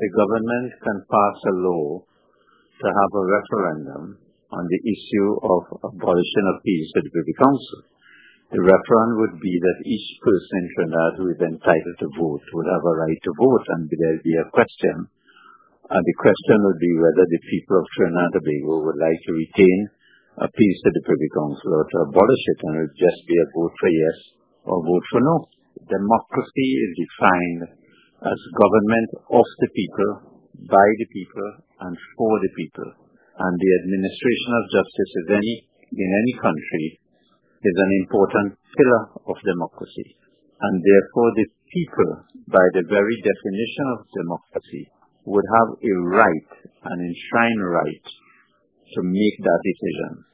the government can pass a law to have a referendum on the issue of abolition of peace to the Privy Council. The referendum would be that each person in Trinidad who is entitled to vote would have a right to vote, and there would be a question. And the question would be whether the people of Trinidad and Tobago would like to retain a peace to the Privy Council or to abolish it, and it would just be a vote for yes or vote for no. Democracy is defined as government of the people, by the people, and for the people. And the administration of justice in any country is an important pillar of democracy. And therefore the people, by the very definition of democracy, would have a right, an enshrined right, to make that decision.